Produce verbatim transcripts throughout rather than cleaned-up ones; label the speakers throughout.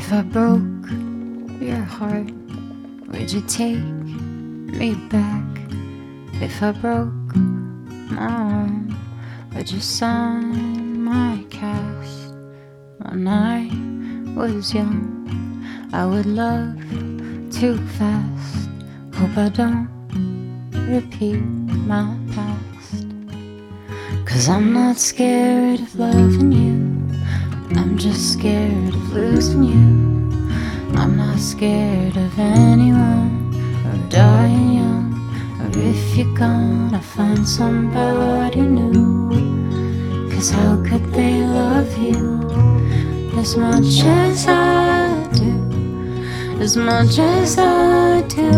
Speaker 1: If I broke your heart, would you take me back? If I broke my arm, would you sign my cast? When I was young, I would love too fast. Hope I don't repeat my past. Cause I'm not scared of loving you, I'm just scared of losing you. I'm not scared of anyone or dying young, or if you're gonna find somebody new. Cause how could they love you as much as I do, as much as I do?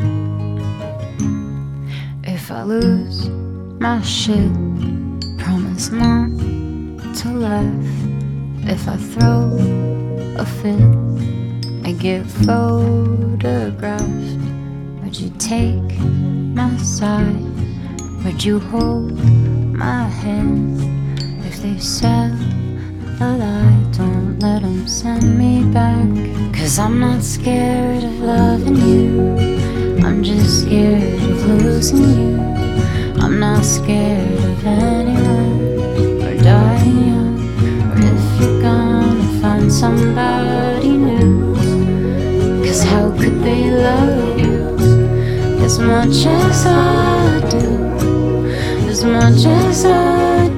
Speaker 1: If I lose my shit, promise not to laugh. If I throw a fit, I get photographed. Would you take my side? Would you hold my hand? If they sell a lie, don't let them send me back. Cause I'm not scared of loving you, I'm just scared of losing you. I'm not scared of anyone or dying young, or if you're gonna find somebody new. Cause how could they love you as much as I do, as much as I do?